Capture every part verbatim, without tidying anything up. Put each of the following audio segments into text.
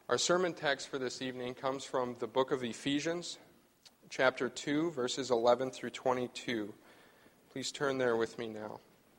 Our sermon text for this evening comes from the book of Ephesians, chapter two, verses eleven through twenty-two. Please turn there with me now.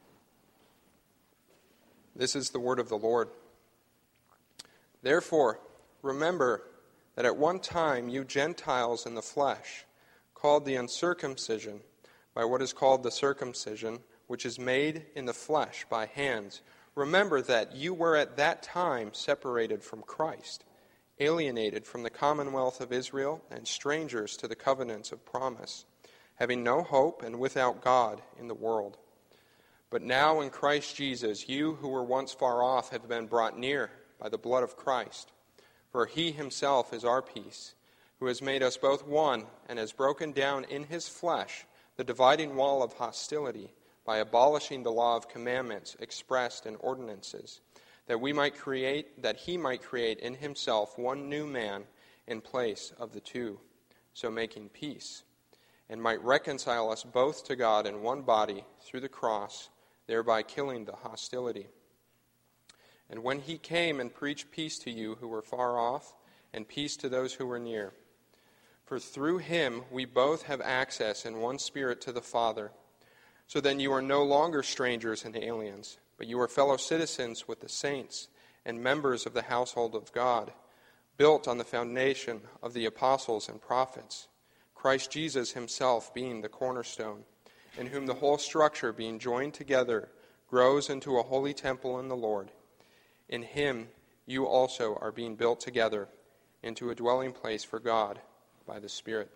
This is the word of the Lord. Therefore, remember that at one time you Gentiles in the flesh, called the uncircumcision by what is called the circumcision, which is made in the flesh by hands, remember that you were at that time separated from Christ, alienated from the commonwealth of Israel and strangers to the covenants of promise, having no hope and without God in the world. But now in Christ Jesus, you who were once far off have been brought near by the blood of Christ. For he himself is our peace, who has made us both one and has broken down in his flesh the dividing wall of hostility by abolishing the law of commandments expressed in ordinances, that we might create, that he might create in himself one new man in place of the two, so making peace, and might reconcile us both to God in one body through the cross, thereby killing the hostility. And when he came and preached peace to you who were far off, and peace to those who were near, for through him we both have access in one Spirit to the Father. So then you are no longer strangers and aliens, but you are fellow citizens with the saints and members of the household of God, built on the foundation of the apostles and prophets, Christ Jesus himself being the cornerstone, in whom the whole structure being joined together grows into a holy temple in the Lord. In him you also are being built together into a dwelling place for God by the Spirit.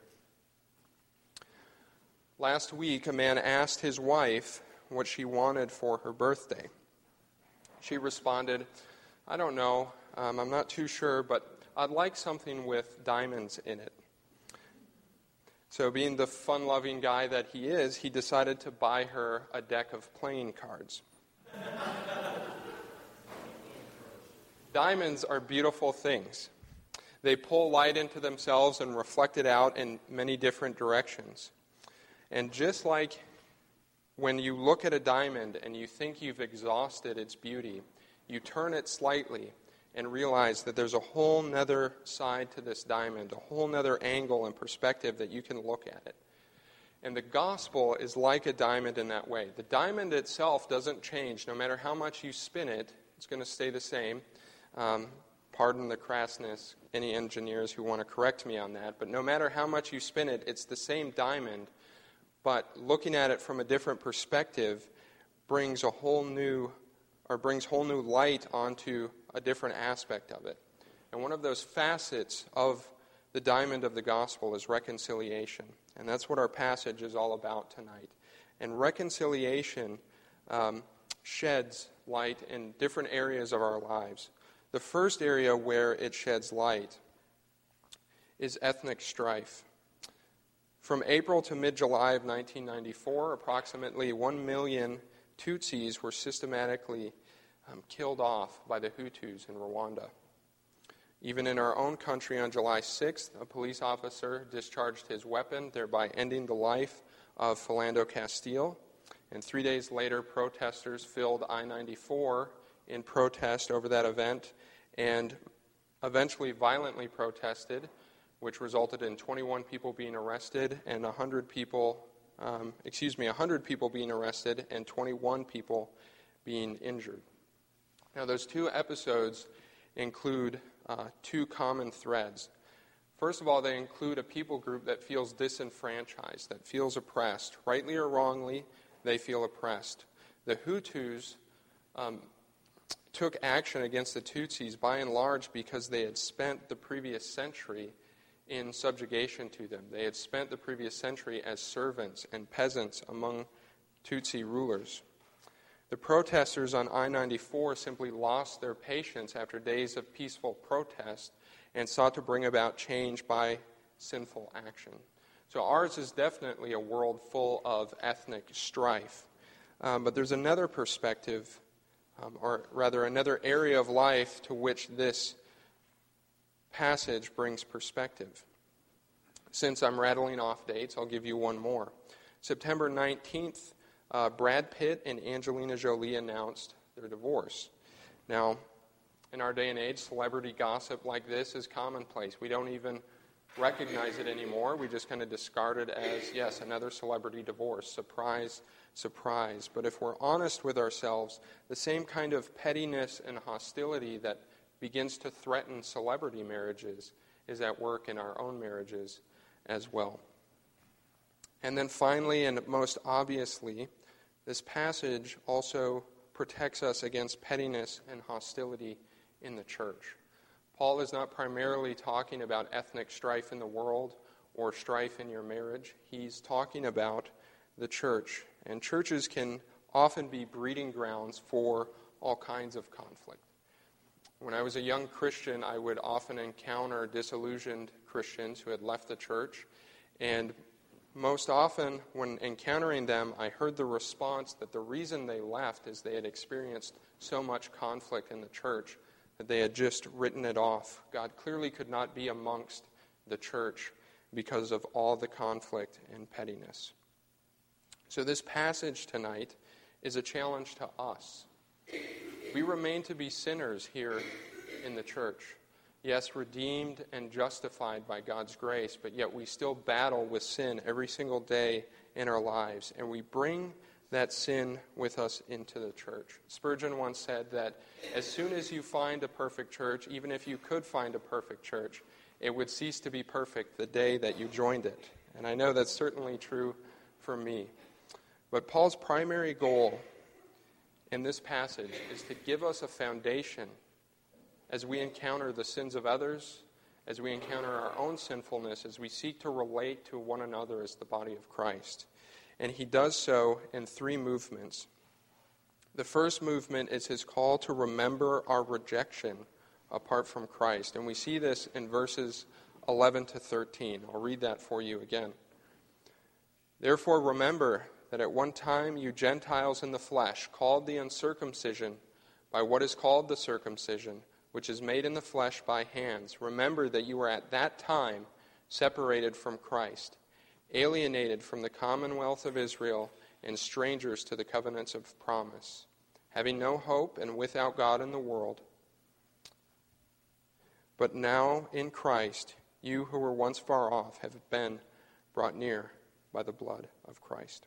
Last week, a man asked his wife what she wanted for her birthday. She responded, I don't know, um, I'm not too sure, but I'd like something with diamonds in it. So being the fun-loving guy that he is, he decided to buy her a deck of playing cards. Diamonds are beautiful things. They pull light into themselves and reflect it out in many different directions. And just like when you look at a diamond and you think you've exhausted its beauty, you turn it slightly and realize that there's a whole nother side to this diamond, a whole nother angle and perspective that you can look at it. And the gospel is like a diamond in that way. The diamond itself doesn't change. No matter how much you spin it, it's going to stay the same. Um, pardon the crassness, any engineers who want to correct me on that, but no matter how much you spin it, it's the same diamond. But looking at it from a different perspective brings a whole new, or brings whole new light onto a different aspect of it. And one of those facets of the diamond of the gospel is reconciliation. And that's what our passage is all about tonight. And reconciliation um, sheds light in different areas of our lives. The first area where it sheds light is ethnic strife. From April to mid-July of nineteen ninety-four, approximately one million Tutsis were systematically um, killed off by the Hutus in Rwanda. Even in our own country on July sixth, a police officer discharged his weapon, thereby ending the life of Philando Castile. And three days later, protesters filled I ninety-four in protest over that event and eventually violently protested, which resulted in twenty-one people being arrested and one hundred people, um, excuse me, one hundred people being arrested and twenty-one people being injured. Now, those two episodes include uh, two common threads. First of all, they include a people group that feels disenfranchised, that feels oppressed. Rightly or wrongly, they feel oppressed. The Hutus um, took action against the Tutsis by and large because they had spent the previous century in subjugation to them. They had spent the previous century as servants and peasants among Tutsi rulers. The protesters on I ninety-four simply lost their patience after days of peaceful protest and sought to bring about change by sinful action. So ours is definitely a world full of ethnic strife. Um, but there's another perspective, um, or rather another area of life to which this passage brings perspective. Since I'm rattling off dates, I'll give you one more. September nineteenth, uh, Brad Pitt and Angelina Jolie announced their divorce. Now, In our day and age, celebrity gossip like this is commonplace. We don't even recognize it anymore. We just kind of discard it as, yes, another celebrity divorce. Surprise, surprise. But if we're honest with ourselves, the same kind of pettiness and hostility that begins to threaten celebrity marriages is at work in our own marriages as well. And then finally, and most obviously, this passage also protects us against pettiness and hostility in the church. Paul is not primarily talking about ethnic strife in the world or strife in your marriage. He's talking about the church. And churches can often be breeding grounds for all kinds of conflict. When I was a young Christian, I would often encounter disillusioned Christians who had left the church. And most often, when encountering them, I heard the response that the reason they left is they had experienced so much conflict in the church that they had just written it off. God clearly could not be amongst the church because of all the conflict and pettiness. So this passage tonight is a challenge to us. We remain to be sinners here in the church. Yes, redeemed and justified by God's grace, but yet we still battle with sin every single day in our lives, and we bring that sin with us into the church. Spurgeon once said that as soon as you find a perfect church, even if you could find a perfect church, it would cease to be perfect the day that you joined it. And I know that's certainly true for me. But Paul's primary goal in this passage is to give us a foundation as we encounter the sins of others, as we encounter our own sinfulness, as we seek to relate to one another as the body of Christ. And he does so in three movements. The first movement is his call to remember our rejection apart from Christ. And we see this in verses eleven to thirteen. I'll read that for you again. Therefore remember that at one time you Gentiles in the flesh, called the uncircumcision by what is called the circumcision, which is made in the flesh by hands. Remember that you were at that time separated from Christ, alienated from the commonwealth of Israel, and strangers to the covenants of promise, having no hope and without God in the world. But now in Christ, you who were once far off have been brought near by the blood of Christ.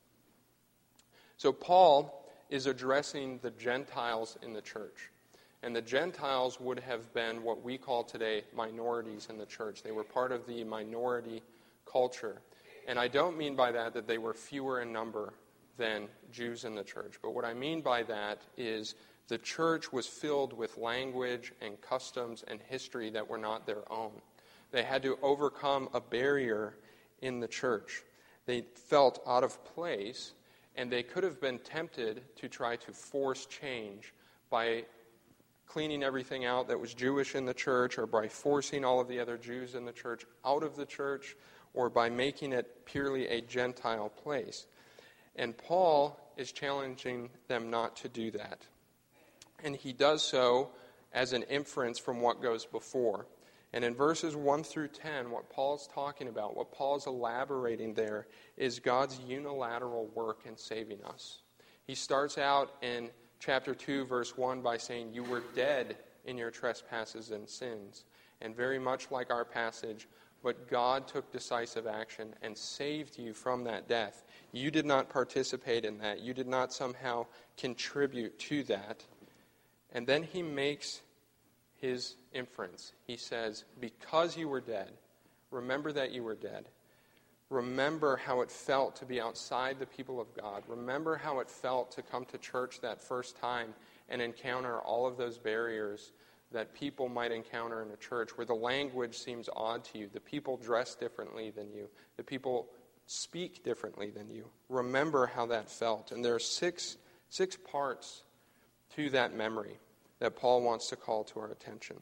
So Paul is addressing the Gentiles in the church. And the Gentiles would have been what we call today minorities in the church. They were part of the minority culture. And I don't mean by that that they were fewer in number than Jews in the church. But what I mean by that is the church was filled with language and customs and history that were not their own. They had to overcome a barrier in the church. They felt out of place, and they could have been tempted to try to force change by cleaning everything out that was Jewish in the church, or by forcing all of the other Jews in the church out of the church, or by making it purely a Gentile place. And Paul is challenging them not to do that. And he does so as an inference from what goes before. And in verses one through ten, what Paul's talking about, what Paul's elaborating there, is God's unilateral work in saving us. He starts out in chapter two, verse one, by saying, you were dead in your trespasses and sins. And very much like our passage, but God took decisive action and saved you from that death. You did not participate in that. You did not somehow contribute to that. And then he makes his inference. He says, because you were dead, remember that you were dead. Remember how it felt to be outside the people of God. Remember how it felt to come to church that first time and encounter all of those barriers that people might encounter in a church where the language seems odd to you. The people dress differently than you. The people speak differently than you. Remember how that felt. And there are six, six parts to that memory that Paul wants to call to our attention.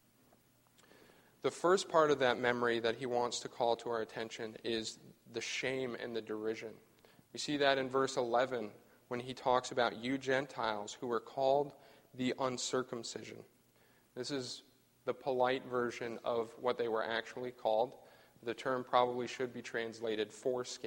The first part of that memory that he wants to call to our attention is the shame and the derision. We see that in verse eleven when he talks about you Gentiles who were called the uncircumcision. This is the polite version of what they were actually called. The term probably should be translated foreskin.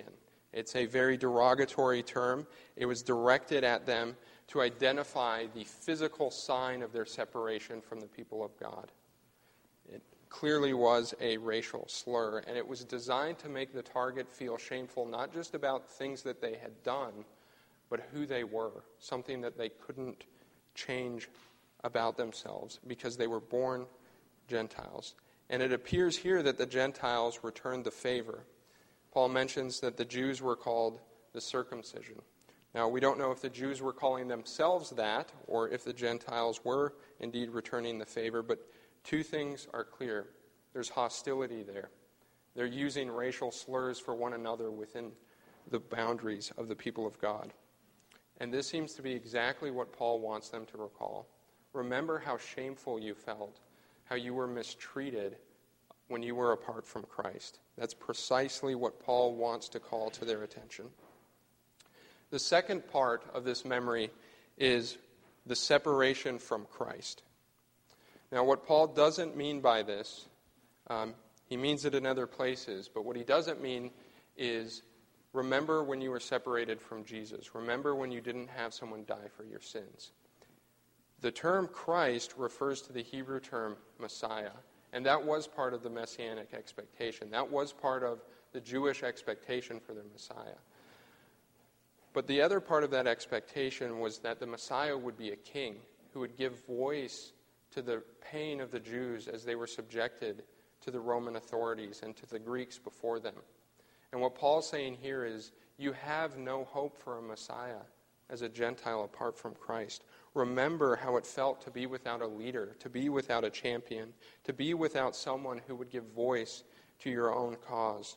It's a very derogatory term. It was directed at them to identify the physical sign of their separation from the people of God. It clearly was a racial slur, and it was designed to make the target feel shameful, not just about things that they had done, but who they were, something that they couldn't change about themselves because they were born Gentiles. And it appears here that the Gentiles returned the favor. Paul mentions that the Jews were called the circumcision. Now, we don't know if the Jews were calling themselves that or if the Gentiles were indeed returning the favor, but two things are clear. There's hostility there. They're using racial slurs for one another within the boundaries of the people of God. And this seems to be exactly what Paul wants them to recall. Remember how shameful you felt, how you were mistreated when you were apart from Christ. That's precisely what Paul wants to call to their attention. The second part of this memory is the separation from Christ. Now, what Paul doesn't mean by this, um, he means it in other places, but what he doesn't mean is remember when you were separated from Jesus. Remember when you didn't have someone die for your sins. The term Christ refers to the Hebrew term Messiah, and that was part of the Messianic expectation. That was part of the Jewish expectation for their Messiah. But the other part of that expectation was that the Messiah would be a king who would give voice to the pain of the Jews as they were subjected to the Roman authorities and to the Greeks before them. And what Paul's saying here is, you have no hope for a Messiah as a Gentile apart from Christ. Remember how it felt to be without a leader, to be without a champion, to be without someone who would give voice to your own cause.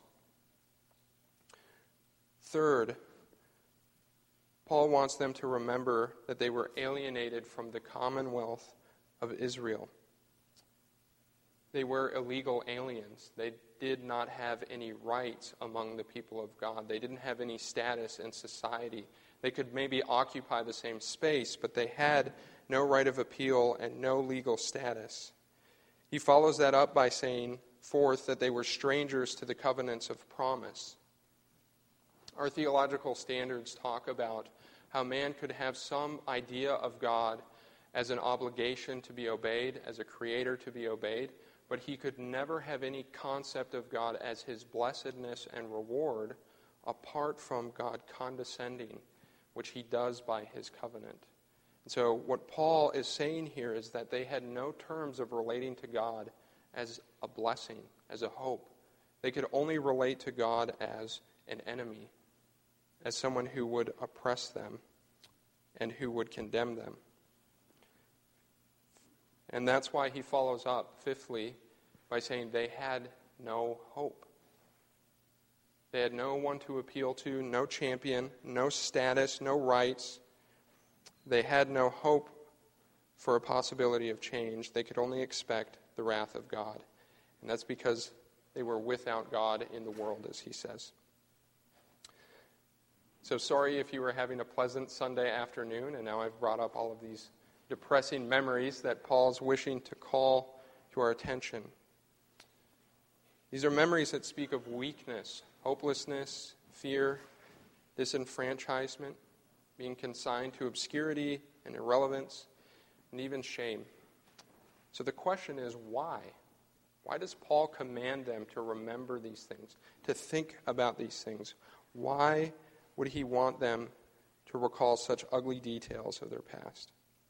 Third, Paul wants them to remember that they were alienated from the commonwealth of Israel. They were illegal aliens. They did not have any rights among the people of God. They didn't have any status in society. They could maybe occupy the same space, but they had no right of appeal and no legal status. He follows that up by saying, fourth, that they were strangers to the covenants of promise. Our theological standards talk about how man could have some idea of God as an obligation to be obeyed, as a creator to be obeyed, but he could never have any concept of God as his blessedness and reward apart from God condescending, which he does by his covenant. And so what Paul is saying here is that they had no terms of relating to God as a blessing, as a hope. They could only relate to God as an enemy, as someone who would oppress them and who would condemn them. And that's why he follows up, fifthly, by saying they had no hope. They had no one to appeal to, no champion, no status, no rights. They had no hope for a possibility of change. They could only expect the wrath of God. And that's because they were without God in the world, as he says. So sorry if you were having a pleasant Sunday afternoon, and now I've brought up all of these depressing memories that Paul's wishing to call to our attention. These are memories that speak of weakness, hopelessness, fear, disenfranchisement, being consigned to obscurity and irrelevance, and even shame. So the question is, why? Why does Paul command them to remember these things, to think about these things? Why would he want them to recall such ugly details of their past?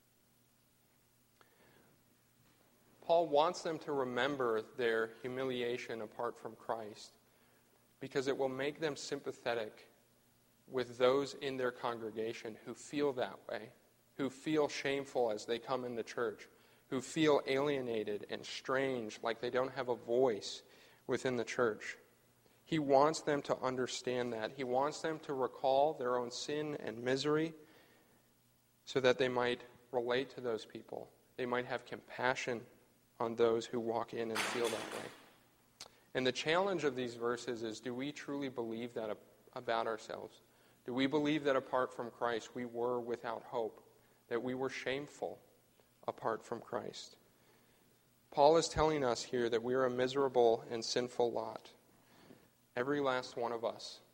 Paul wants them to remember their humiliation apart from Christ because it will make them sympathetic with those in their congregation who feel that way, who feel shameful as they come into church, who feel alienated and strange, like they don't have a voice within the church. He wants them to understand that. He wants them to recall their own sin and misery so that they might relate to those people. They might have compassion on those who walk in and feel that way. And the challenge of these verses is, do we truly believe that about ourselves? Do we believe that apart from Christ we were without hope, that we were shameful apart from Christ? Paul is telling us here that we are a miserable and sinful lot. Every last one of us.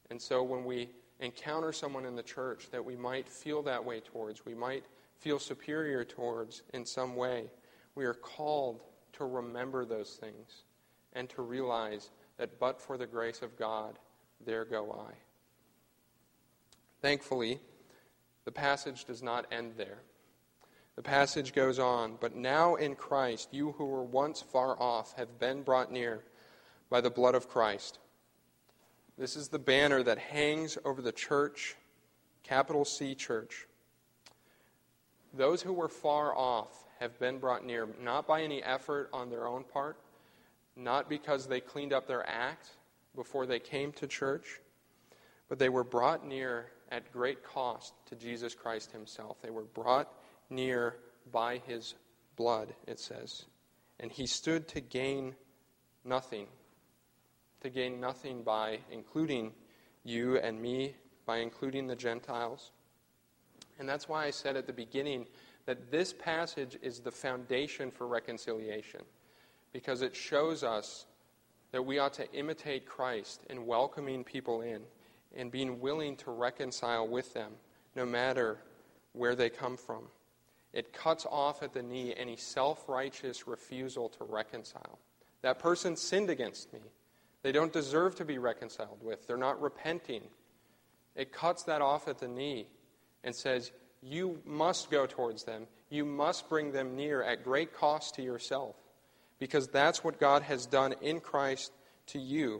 And so when we encounter someone in the church that we might feel that way towards, we might feel superior towards in some way, we are called to remember those things and to realize that but for the grace of God, there go I. Thankfully, the passage does not end there. The passage goes on, but now in Christ, you who were once far off have been brought near by the blood of Christ. This is the banner that hangs over the church, capital C church. Those who were far off have been brought near, not by any effort on their own part, not because they cleaned up their act before they came to church, but they were brought near at great cost to Jesus Christ himself. They were brought near by his blood, it says. And he stood to gain nothing, to gain nothing by including you and me, by including the Gentiles. And that's why I said at the beginning that this passage is the foundation for reconciliation, because it shows us that we ought to imitate Christ in welcoming people in and being willing to reconcile with them, no matter where they come from. It cuts off at the knee any self-righteous refusal to reconcile. That person sinned against me. They don't deserve to be reconciled with. They're not repenting. It cuts that off at the knee and says, you must go towards them. You must bring them near at great cost to yourself, because that's what God has done in Christ to you.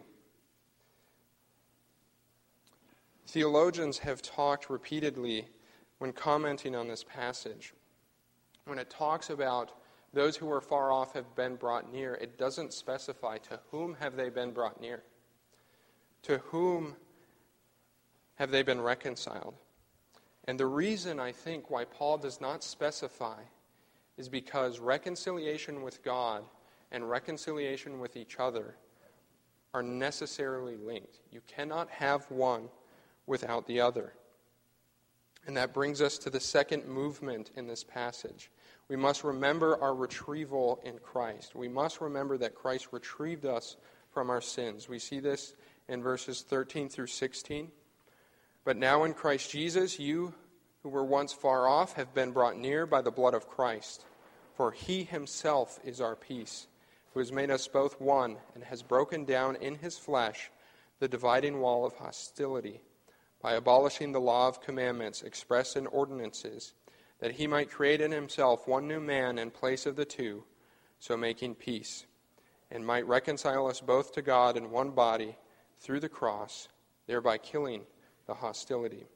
Theologians have talked repeatedly when commenting on this passage. When it talks about those who are far off have been brought near, it doesn't specify to whom have they been brought near. To whom have they been reconciled? And the reason, I think, why Paul does not specify is because reconciliation with God and reconciliation with each other are necessarily linked. You cannot have one without the other. And that brings us to the second movement in this passage. We must remember our retrieval in Christ. We must remember that Christ retrieved us from our sins. We see this in verses thirteen through sixteen. But now in Christ Jesus, you who were once far off have been brought near by the blood of Christ. For he himself is our peace, who has made us both one and has broken down in his flesh the dividing wall of hostility, by abolishing the law of commandments expressed in ordinances, that he might create in himself one new man in place of the two, so making peace, and might reconcile us both to God in one body through the cross, thereby killing the hostility.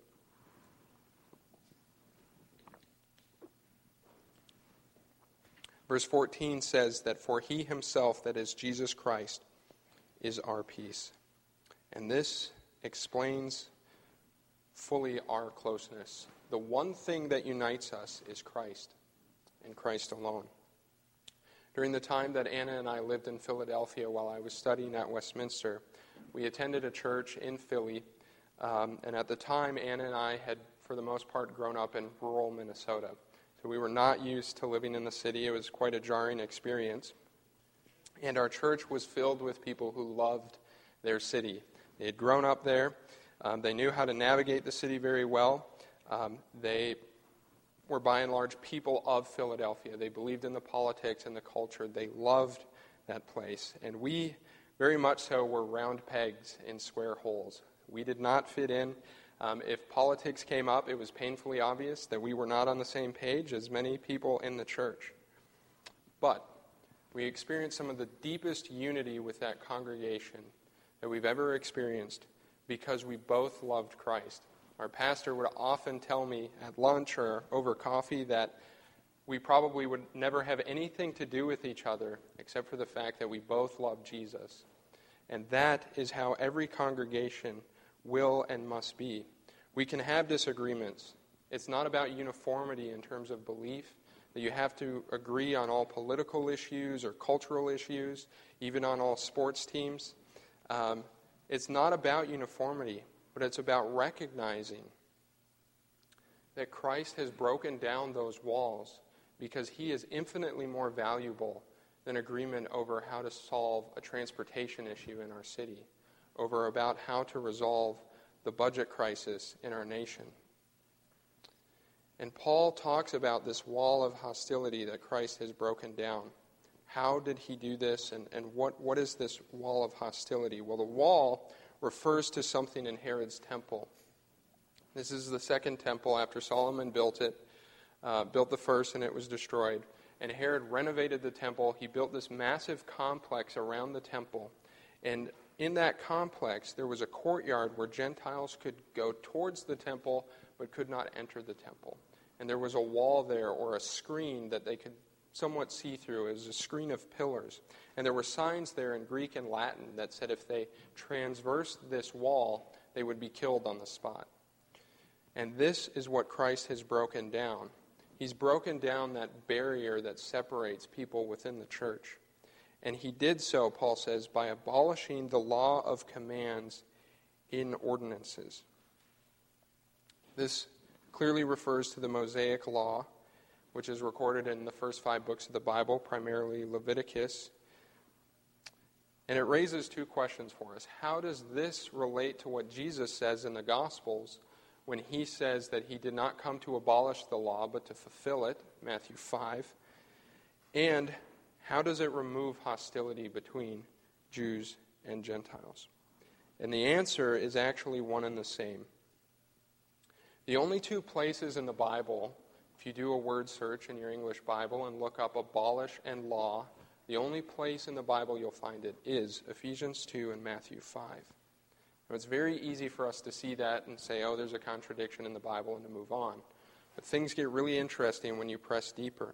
Verse fourteen says that for he himself, that is Jesus Christ, is our peace. And this explains fully our closeness. The one thing that unites us is Christ, and Christ alone. During the time that Anna and I lived in Philadelphia while I was studying at Westminster, we attended a church in Philly, um, and at the time Anna and I had, for the most part, grown up in rural Minnesota. So we were not used to living in the city. It was quite a jarring experience. And our church was filled with people who loved their city. They had grown up there. Um, they knew how to navigate the city very well. Um, they were by and large people of Philadelphia. They believed in the politics and the culture. They loved that place. And we, very much so, were round pegs in square holes. We did not fit in. Um, if politics came up, it was painfully obvious that we were not on the same page as many people in the church. But we experienced some of the deepest unity with that congregation that we've ever experienced because we both loved Christ. Our pastor would often tell me at lunch or over coffee that we probably would never have anything to do with each other except for the fact that we both loved Jesus. And that is how every congregation will and must be. We can have disagreements. It's not about uniformity in terms of belief, that you have to agree on all political issues or cultural issues, even on all sports teams. Um, it's not about uniformity, but it's about recognizing that Christ has broken down those walls because he is infinitely more valuable than agreement over how to solve a transportation issue in our city, over about how to resolve the budget crisis in our nation. And Paul talks about this wall of hostility that Christ has broken down. How did he do this, and, and what, what is this wall of hostility? Well, the wall refers to something in Herod's temple. This is the second temple after Solomon built it, uh, built the first, and it was destroyed. And Herod renovated the temple. He built this massive complex around the temple. And in that complex, there was a courtyard where Gentiles could go towards the temple but could not enter the temple. And there was a wall there, or a screen that they could somewhat see through. It was a screen of pillars. And there were signs there in Greek and Latin that said if they transversed this wall, they would be killed on the spot. And this is what Christ has broken down. He's broken down that barrier that separates people within the church. And he did so, Paul says, by abolishing the law of commands in ordinances. This clearly refers to the Mosaic law, which is recorded in the first five books of the Bible, primarily Leviticus. And it raises two questions for us. How does this relate to what Jesus says in the Gospels when he says that he did not come to abolish the law but to fulfill it, Matthew five? And how does it remove hostility between Jews and Gentiles? And the answer is actually one and the same. The only two places in the Bible, if you do a word search in your English Bible and look up abolish and law, the only place in the Bible you'll find it is Ephesians two and Matthew five. Now, it's very easy for us to see that and say, oh, there's a contradiction in the Bible, and to move on. But things get really interesting when you press deeper.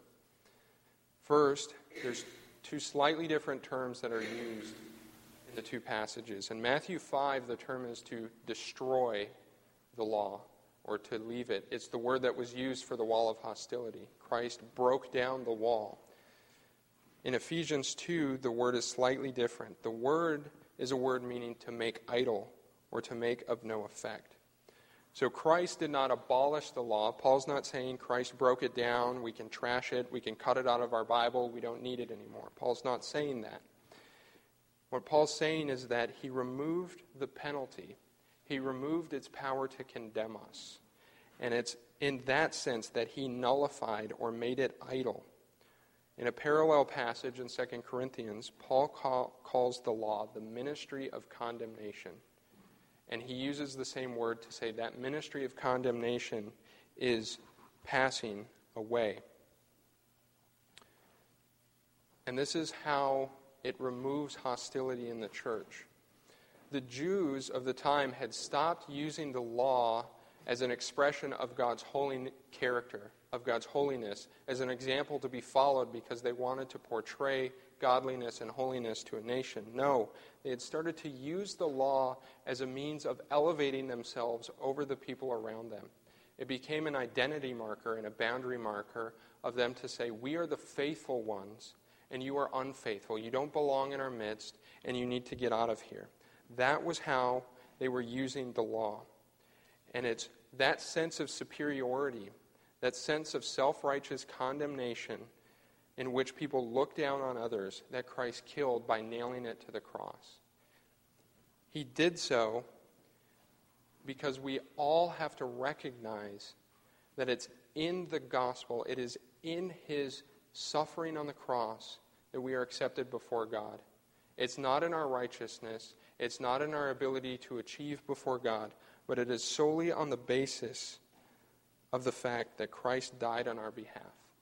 First, there's two slightly different terms that are used in the two passages. In Matthew five, the term is to destroy the law, or to leave it. It's the word that was used for the wall of hostility. Christ broke down the wall. In Ephesians two, the word is slightly different. The word is a word meaning to make idle, or to make of no effect. So Christ did not abolish the law. Paul's not saying Christ broke it down, we can trash it, we can cut it out of our Bible, we don't need it anymore. Paul's not saying that. What Paul's saying is that he removed the penalty. He removed its power to condemn us. And it's in that sense that he nullified or made it idle. In a parallel passage in Second Corinthians, Paul call, calls the law the ministry of condemnation. And he uses the same word to say that ministry of condemnation is passing away. And this is how it removes hostility in the church. The Jews of the time had stopped using the law as an expression of God's holy character, of God's holiness, as an example to be followed because they wanted to portray godliness and holiness to a nation. No, they had started to use the law as a means of elevating themselves over the people around them. It became an identity marker and a boundary marker of them to say, we are the faithful ones, and you are unfaithful. You don't belong in our midst, and you need to get out of here. That was how they were using the law. And it's that sense of superiority, that sense of self-righteous condemnation in which people look down on others that Christ killed by nailing it to the cross. He did so because we all have to recognize that it's in the gospel, it is in his suffering on the cross that we are accepted before God. It's not in our righteousness, it's not in our ability to achieve before God, but it is solely on the basis of the fact that Christ died on our behalf.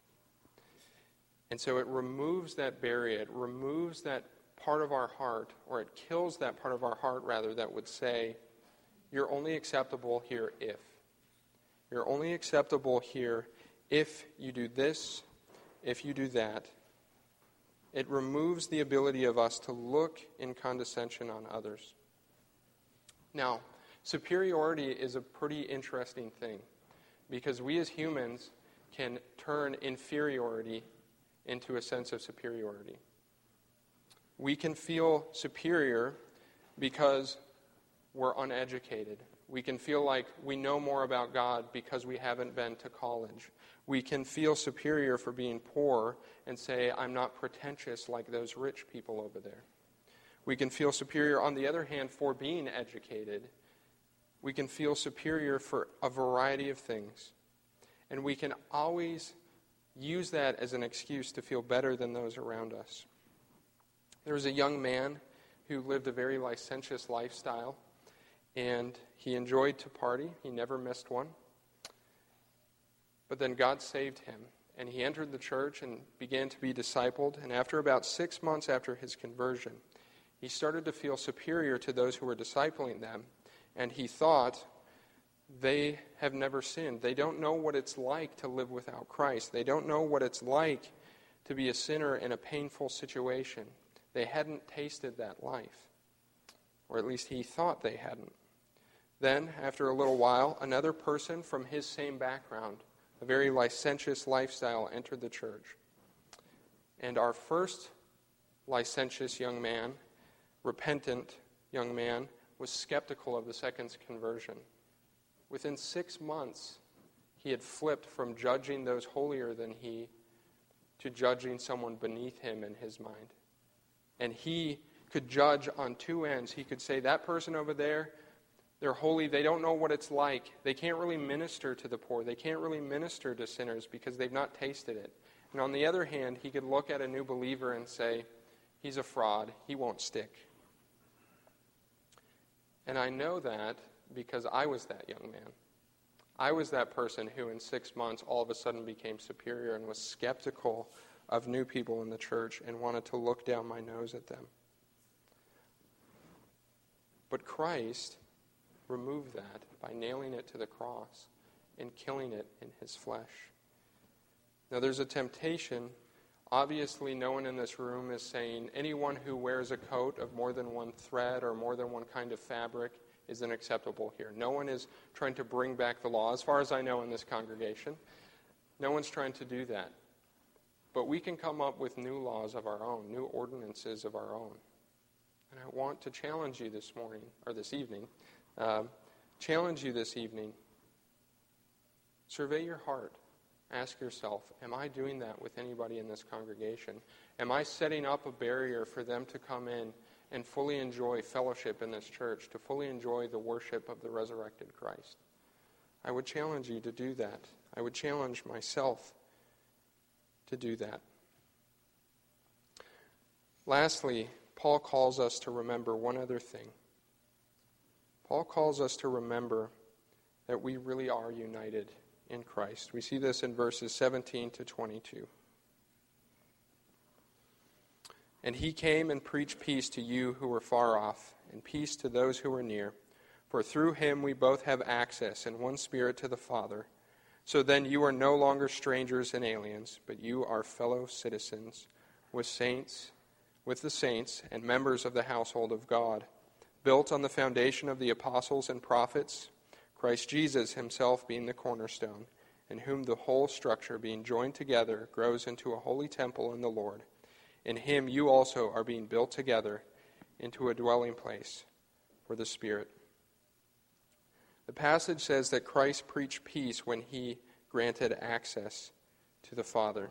And so it removes that barrier, it removes that part of our heart, or it kills that part of our heart, rather, that would say, you're only acceptable here if. You're only acceptable here if you do this, if you do that. It removes the ability of us to look in condescension on others. Now, superiority is a pretty interesting thing, because we as humans can turn inferiority into a sense of superiority. We can feel superior because we're uneducated. We can feel like we know more about God because we haven't been to college. We can feel superior for being poor and say, I'm not pretentious like those rich people over there. We can feel superior, on the other hand, for being educated We can feel superior for a variety of things. And we can always use that as an excuse to feel better than those around us. There was a young man who lived a very licentious lifestyle, and he enjoyed to party. He never missed one. But then God saved him, and he entered the church and began to be discipled. And after about six months after his conversion, he started to feel superior to those who were discipling them, and he thought, they have never sinned. They don't know what it's like to live without Christ. They don't know what it's like to be a sinner in a painful situation. They hadn't tasted that life, or at least he thought they hadn't. Then, after a little while, another person from his same background, a very licentious lifestyle, entered the church. And our first licentious young man, repentant young man, was skeptical of the second's conversion. Within six months, he had flipped from judging those holier than he to judging someone beneath him in his mind. And he could judge on two ends. He could say, that person over there, they're holy. They don't know what it's like. They can't really minister to the poor. They can't really minister to sinners because they've not tasted it. And on the other hand, he could look at a new believer and say, he's a fraud. He won't stick. And I know that because I was that young man. I was that person who in six months all of a sudden became superior and was skeptical of new people in the church and wanted to look down my nose at them. But Christ removed that by nailing it to the cross and killing it in his flesh. Now there's a temptation. Obviously, no one in this room is saying anyone who wears a coat of more than one thread or more than one kind of fabric is unacceptable here. No one is trying to bring back the law, as far as I know in this congregation. No one's trying to do that. But we can come up with new laws of our own, new ordinances of our own. And I want to challenge you this morning, or this evening, uh, challenge you this evening. Survey your heart. Ask yourself, am I doing that with anybody in this congregation? Am I setting up a barrier for them to come in and fully enjoy fellowship in this church, to fully enjoy the worship of the resurrected Christ? I would challenge you to do that. I would challenge myself to do that. Lastly, Paul calls us to remember one other thing. Paul calls us to remember that we really are united in Christ. We see this in verses seventeen to twenty-two. And he came and preached peace to you who were far off, and peace to those who were near. For through him we both have access in one Spirit to the Father. So then you are no longer strangers and aliens, but you are fellow citizens with saints, with the saints, and members of the household of God, built on the foundation of the apostles and prophets, Christ Jesus himself being the cornerstone, in whom the whole structure being joined together grows into a holy temple in the Lord. In him you also are being built together into a dwelling place for the Spirit. The passage says that Christ preached peace when he granted access to the Father.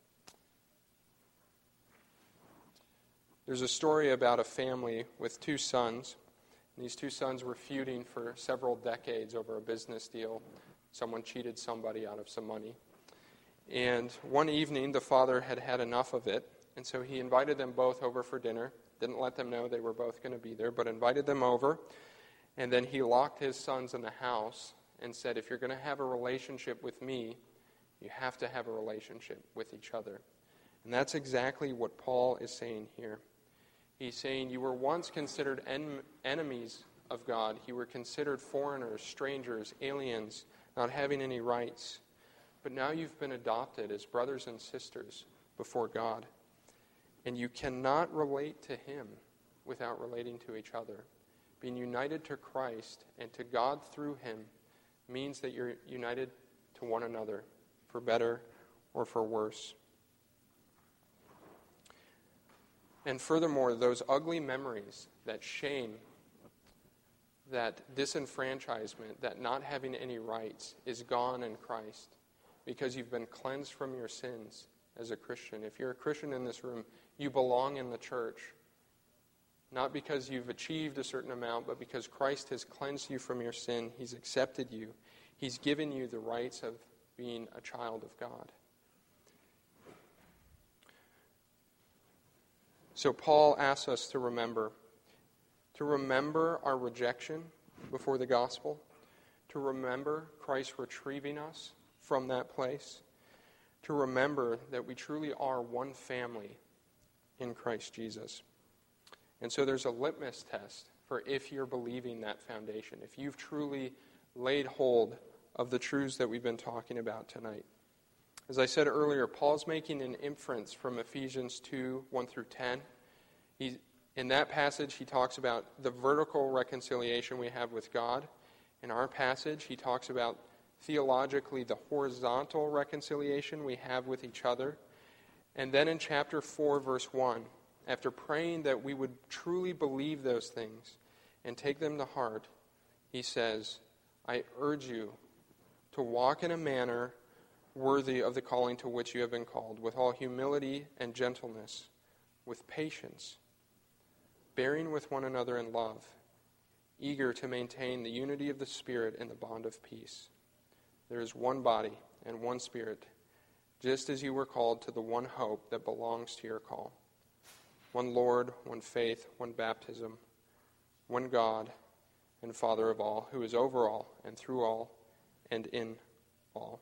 There's a story about a family with two sons. And these two sons were feuding for several decades over a business deal. Someone cheated somebody out of some money. And one evening, the father had had enough of it, and so he invited them both over for dinner. Didn't let them know they were both going to be there, but invited them over. And then he locked his sons in the house and said, if you're going to have a relationship with me, you have to have a relationship with each other. And that's exactly what Paul is saying here. He's saying you were once considered en- enemies of God. You were considered foreigners, strangers, aliens, not having any rights. But now you've been adopted as brothers and sisters before God. And you cannot relate to him without relating to each other. Being united to Christ and to God through him means that you're united to one another, for better or for worse. And furthermore, those ugly memories, that shame, that disenfranchisement, that not having any rights is gone in Christ because you've been cleansed from your sins as a Christian. If you're a Christian in this room, you belong in the church. not because you've achieved a certain amount, but because Christ has cleansed you from your sin. He's accepted you. He's given you the rights of being a child of God. So Paul asks us to remember, to remember our rejection before the gospel, to remember Christ retrieving us from that place, to remember that we truly are one family in Christ Jesus. And so there's a litmus test for if you're believing that foundation, if you've truly laid hold of the truths that we've been talking about tonight. As I said earlier, Paul's making an inference from Ephesians two, one through ten. He, in that passage, he talks about the vertical reconciliation we have with God. In our passage, he talks about theologically the horizontal reconciliation we have with each other. And then in chapter four, verse one, after praying that we would truly believe those things and take them to heart, he says, I urge you to walk in a manner worthy of the calling to which you have been called, with all humility and gentleness, with patience, bearing with one another in love, eager to maintain the unity of the Spirit in the bond of peace. There is one body and one Spirit, just as you were called to the one hope that belongs to your call. One Lord, one faith, one baptism, one God and Father of all, who is over all and through all and in all.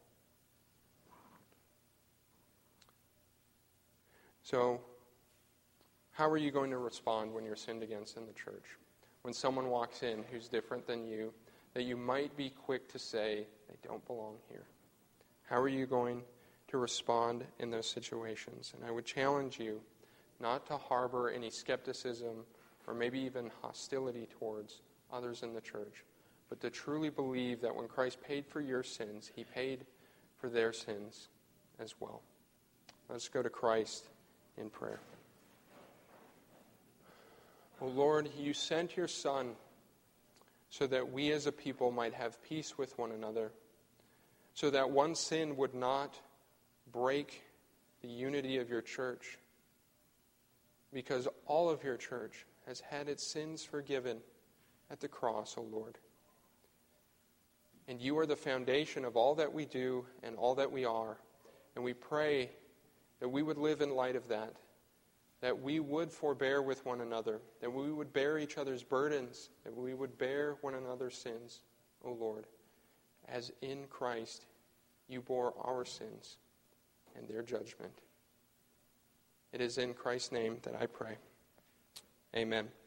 So, how are you going to respond when you're sinned against in the church? When someone walks in who's different than you, that you might be quick to say, they don't belong here. How are you going to respond in those situations? And I would challenge you not to harbor any skepticism or maybe even hostility towards others in the church, but to truly believe that when Christ paid for your sins, he paid for their sins as well. Let's go to Christ in prayer. Oh Lord, you sent your Son so that we as a people might have peace with one another, so that one sin would not break the unity of your church, because all of your church has had its sins forgiven at the cross, O Lord. And you are the foundation of all that we do and all that we are. And we pray that we would live in light of that, that we would forbear with one another, that we would bear each other's burdens, that we would bear one another's sins, O Lord, as in Christ you bore our sins and their judgment. It is in Christ's name that I pray. Amen.